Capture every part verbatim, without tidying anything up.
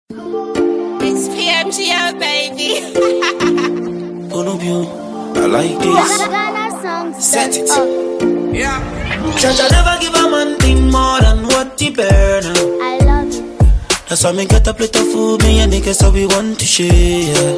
It's P M G O, baby. One of you, I like this. Set it. Yeah. Jaja never give a man thing more than what he burn. I love it. That's why me get a plate of food, me and niggas so we want to share.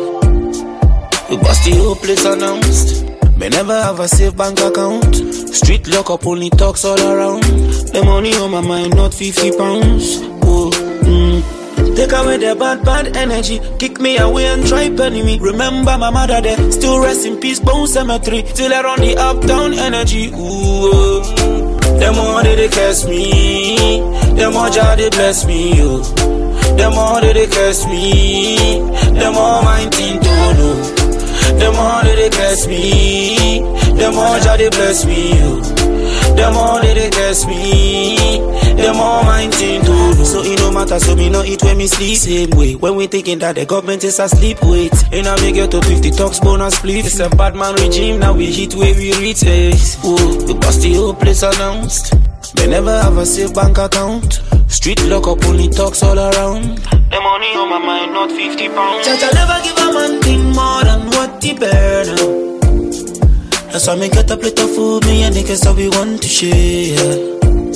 We bust the whole place announced. Me never have a safe bank account. Street lock up, only talks all around. The money on my mind, not fifty pounds. Oh, mm. Take away the bad, bad energy. Kick me away and try penny me. Remember my mother there. Still rest in peace, bone cemetery. Till I run the uptown energy. Ooh, oh. Them more they curse me. Them more Jah they bless me. Oh. Them more they curse me. Them more mind thing to know. Them more they curse me. Them more Jah they bless me. Oh. Them more they curse me. Them more mind thing to know. So it no matter, so me no eat when me sleep. Same way, when we thinking that the government is asleep. Wait, and I make get to fifty talks, bonus split. It's a bad man regime, now we hit where we reach. Whoa, we bust the whole place announced. They never have a safe bank account. Street lock up, only talks all around. The money on my mind, not fifty pounds. Jaja never give a man thing more than what he burn. That's why me get a plate of food, me and niggas so we want to share.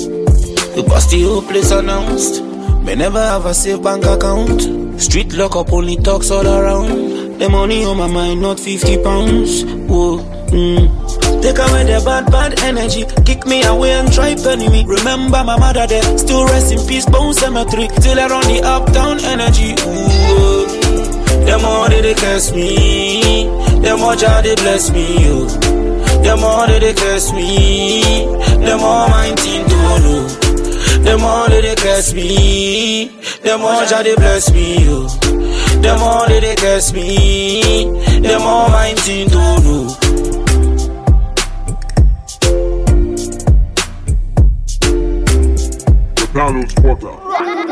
We bust the whole place announced. Me never have a safe bank account. Street lock up, only talks all around. The money on my mind, not fifty pounds. Whoa, mm. Take away the bad, bad energy. Kick me away and try penny me. Remember my mother there. Still rest in peace, bone cemetery. Till I run the uptown energy. Ooh, them more they curse me. Them more Jah they bless me. Oh. Them more they curse me. Them more mind thing to know. Them more they curse me. Them more Jah they bless me. Oh. Them more they curse me. Them more mind thing to know. Carlos Porta.